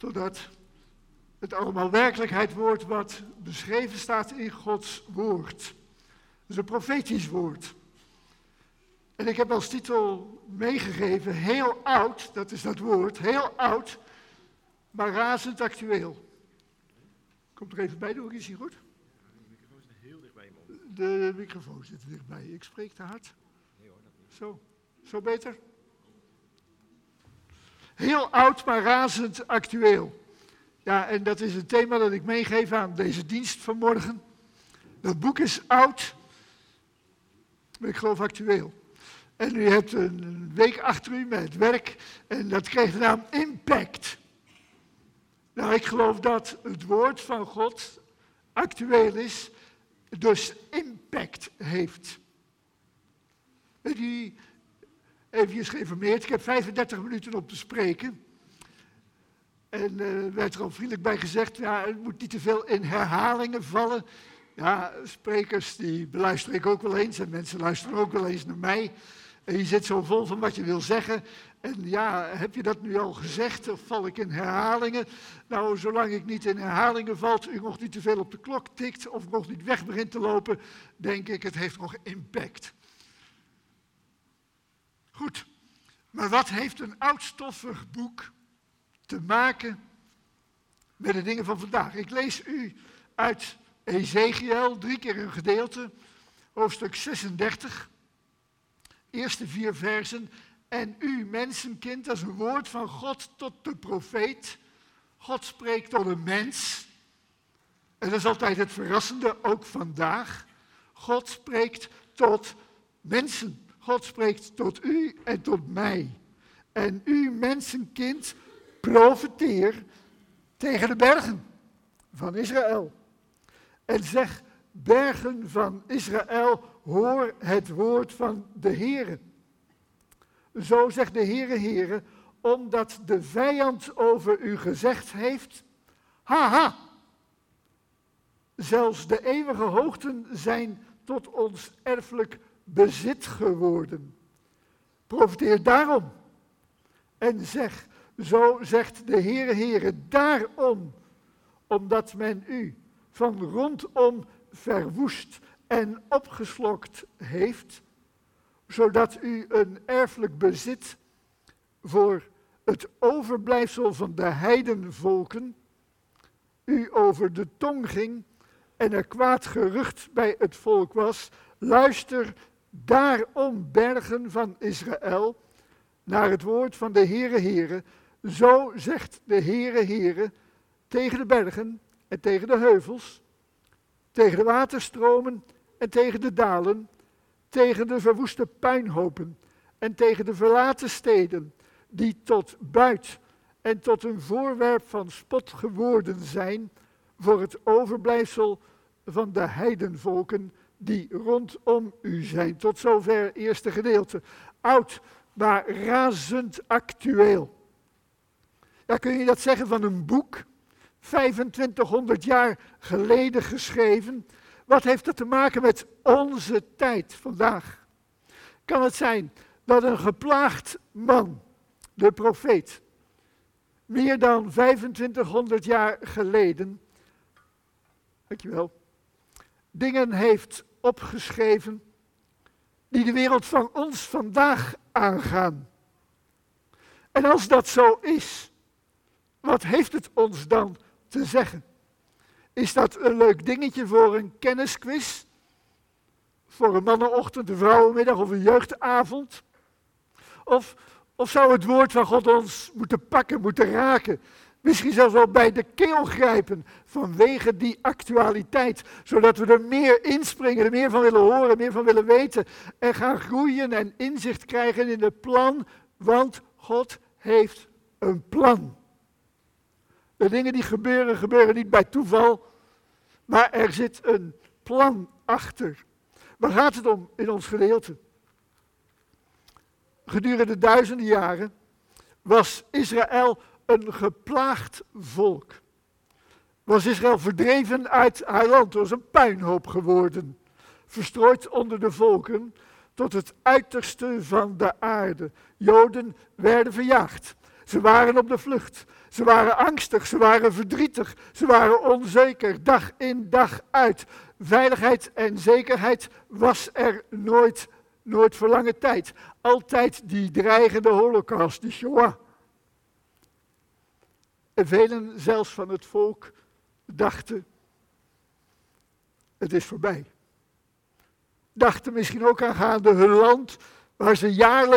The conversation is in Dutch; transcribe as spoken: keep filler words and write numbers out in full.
totdat het allemaal werkelijkheid wordt wat beschreven staat in Gods woord. Het is een profetisch woord. En ik heb als titel meegegeven, heel oud, dat is dat woord, heel oud, maar razend actueel. Komt er even bij, doe ik iets hier goed? De microfoon zit heel dichtbij, man. De microfoon zit er dichtbij. Ik spreek te hard. Nee hoor, dat niet. Zo, zo beter? Heel oud, maar razend actueel. Ja, en dat is een thema dat ik meegeef aan deze dienst vanmorgen. Dat boek is oud, maar ik geloof actueel. En u hebt een week achter u met werk en dat kreeg de naam Impact. Nou, ik geloof dat het woord van God actueel is, dus impact heeft. Weet u, even geïnformeerd, ik heb vijfendertig minuten op te spreken. En er uh, werd er al vriendelijk bij gezegd, ja, het moet niet te veel in herhalingen vallen. Ja, sprekers die beluister ik ook wel eens en mensen luisteren ook wel eens naar mij. En je zit zo vol van wat je wil zeggen. En ja, heb je dat nu al gezegd of val ik in herhalingen? Nou, zolang ik niet in herhalingen valt, u nog niet te veel op de klok tikt of nog niet weg begint te lopen, denk ik, het heeft nog impact. Goed, maar wat heeft een oudstoffig boek te maken met de dingen van vandaag? Ik lees u uit Ezekiel, drie keer een gedeelte, hoofdstuk zesendertig, eerste vier versen. En u, mensenkind, dat is een woord van God tot de profeet. God spreekt tot een mens. En dat is altijd het verrassende, ook vandaag. God spreekt tot mensen. God spreekt tot u en tot mij. En u, mensenkind, profeteer tegen de bergen van Israël. En zeg, bergen van Israël, hoor het woord van de Heere. Zo zegt de Heere, Heere, omdat de vijand over u gezegd heeft, haha, zelfs de eeuwige hoogten zijn tot ons erfelijk bezit geworden. Profiteer daarom en zeg, zo zegt de Heere, Heere, daarom, omdat men u van rondom verwoest en opgeslokt heeft, zodat u een erfelijk bezit voor het overblijfsel van de heidenvolken u over de tong ging en er kwaad gerucht bij het volk was. Luister daarom, bergen van Israël, naar het woord van de Heere, Heere. Zo zegt de Heere, Heere, tegen de bergen en tegen de heuvels, tegen de waterstromen en tegen de dalen, tegen de verwoeste puinhopen en tegen de verlaten steden, die tot buit en tot een voorwerp van spot geworden zijn voor het overblijfsel van de heidenvolken die rondom u zijn. Tot zover het eerste gedeelte. Oud, maar razend actueel. Ja, kun je dat zeggen van een boek, vijfentwintighonderd jaar geleden geschreven? Wat heeft dat te maken met onze tijd vandaag? Kan het zijn dat een geplaagd man, de profeet, meer dan vijfentwintighonderd jaar geleden, dankjewel, dingen heeft opgeschreven die de wereld van ons vandaag aangaan? En als dat zo is, wat heeft het ons dan te zeggen? Is dat een leuk dingetje voor een kennisquiz? Voor een mannenochtend, een vrouwenmiddag of een jeugdavond? Of, of zou het woord van God ons moeten pakken, moeten raken? Misschien zelfs wel bij de keel grijpen vanwege die actualiteit. Zodat we er meer inspringen, er meer van willen horen, meer van willen weten. En gaan groeien en inzicht krijgen in het plan. Want God heeft een plan. De dingen die gebeuren, gebeuren niet bij toeval, maar er zit een plan achter. Waar gaat het om in ons gedeelte? Gedurende duizenden jaren was Israël een geplaagd volk. Was Israël verdreven uit haar land, was een puinhoop geworden. Verstrooid onder de volken tot het uiterste van de aarde. Joden werden verjaagd. Ze waren op de vlucht. Ze waren angstig, ze waren verdrietig, ze waren onzeker, dag in dag uit. Veiligheid en zekerheid was er nooit, nooit voor lange tijd. Altijd die dreigende holocaust, die Shoah. En velen zelfs van het volk dachten, het is voorbij. Dachten misschien ook aangaande hun land, waar ze jaarlijks